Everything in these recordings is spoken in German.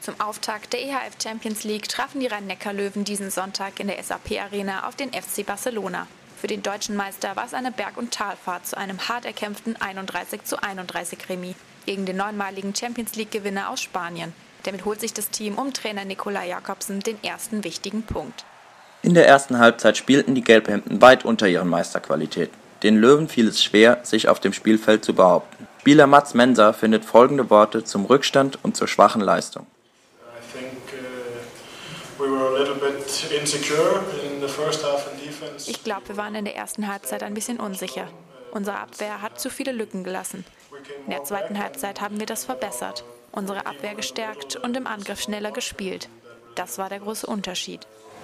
Zum Auftakt der EHF Champions League trafen die Rhein-Neckar-Löwen diesen Sonntag in der SAP Arena auf den FC Barcelona. Für den deutschen Meister war es eine Berg- und Talfahrt zu einem hart erkämpften 31:31 Remis gegen den neunmaligen Champions League-Gewinner aus Spanien. Damit holt sich das Team um Trainer Nicola Jakobsen den ersten wichtigen Punkt. In der ersten Halbzeit spielten die Gelbhemden weit unter ihren Meisterqualitäten. Den Löwen fiel es schwer, sich auf dem Spielfeld zu behaupten. Spieler Mats Mensa findet folgende Worte zum Rückstand und zur schwachen Leistung. Ich glaube, wir waren in der ersten Halbzeit ein bisschen unsicher. Unsere Abwehr hat zu viele Lücken gelassen. In der zweiten Halbzeit haben wir das verbessert, unsere Abwehr gestärkt und im Angriff schneller gespielt. Das war der große Unterschied.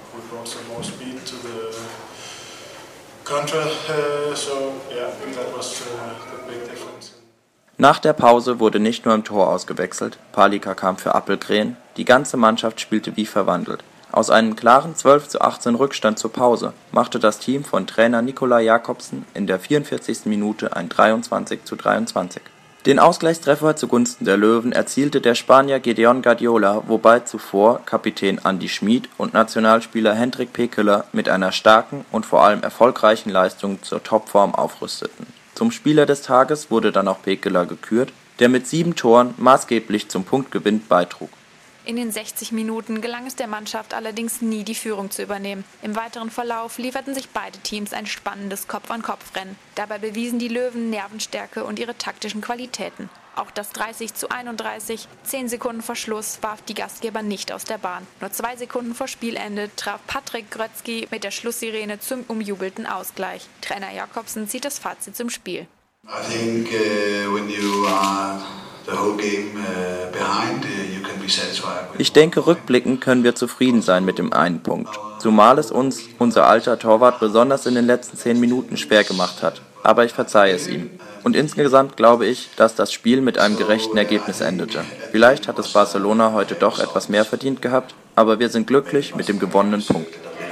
Nach der Pause wurde nicht nur im Tor ausgewechselt, Palika kam für Appelgren, die ganze Mannschaft spielte wie verwandelt. Aus einem klaren 12:18 Rückstand zur Pause machte das Team von Trainer Nicola Jakobsen in der 44. Minute ein 23:23. Den Ausgleichstreffer zugunsten der Löwen erzielte der Spanier Gedeon Guardiola, wobei zuvor Kapitän Andi Schmid und Nationalspieler Hendrik Pekeler mit einer starken und vor allem erfolgreichen Leistung zur Topform aufrüsteten. Zum Spieler des Tages wurde dann auch Pekeler gekürt, der mit 7 Toren maßgeblich zum Punktgewinn beitrug. In den 60 Minuten gelang es der Mannschaft allerdings nie, die Führung zu übernehmen. Im weiteren Verlauf lieferten sich beide Teams ein spannendes Kopf-an-Kopf-Rennen. Dabei bewiesen die Löwen Nervenstärke und ihre taktischen Qualitäten. Auch das 30:31, 10 Sekunden vor Schluss, warf die Gastgeber nicht aus der Bahn. Nur 2 Sekunden vor Spielende traf Patrick Grötzky mit der Schlusssirene zum umjubelten Ausgleich. Trainer Jakobsen zieht das Fazit zum Spiel. I think when you are the whole game behind, you can be satisfied. Ich denke, rückblickend können wir zufrieden sein mit dem einen Punkt. Zumal es uns, unser alter Torwart, besonders in den letzten 10 Minuten schwer gemacht hat. Aber ich verzeihe es ihm. Und insgesamt glaube ich, dass das Spiel mit einem gerechten Ergebnis endete. Vielleicht hat es Barcelona heute doch etwas mehr verdient gehabt, aber wir sind glücklich mit dem gewonnenen Punkt.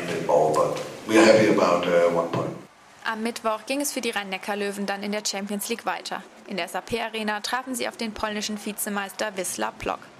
Am Mittwoch ging es für die Rhein-Neckar-Löwen dann in der Champions League weiter. In der SAP Arena trafen sie auf den polnischen Vizemeister Wisła Płock.